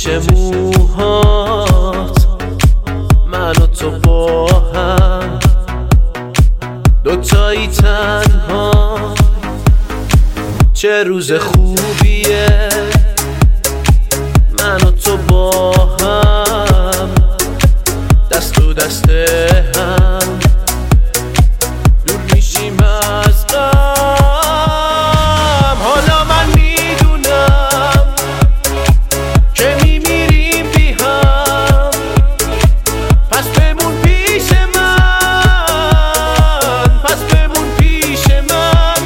پیش موهات من و تو با هم دوتایی تنها چه روز خوبیه من و تو با هم دست تو دست هم دور میشیم از غم. حالا من میدونم که میمیریم بی هم، پس بمون پیش من، پس بمون پیش من.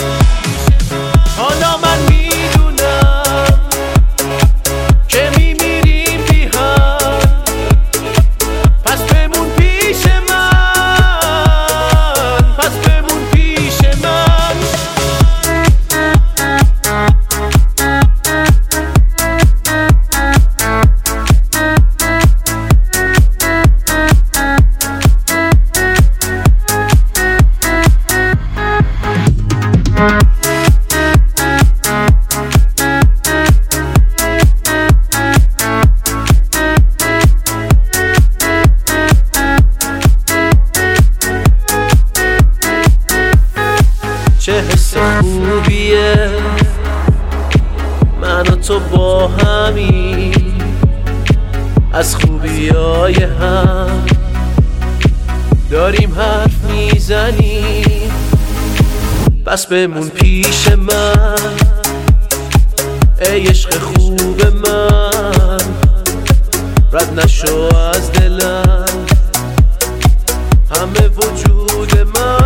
حالا من میدونم که میمیریم بی هم، پس بمون پیش من، پس بمون پیش من. چه حس خوبیه من و تو با همی از خوبیای هم داریم حرف میزنیم، پس بمون پیش من ای عشق خوب من. رد نشو از دلم همه وجود من.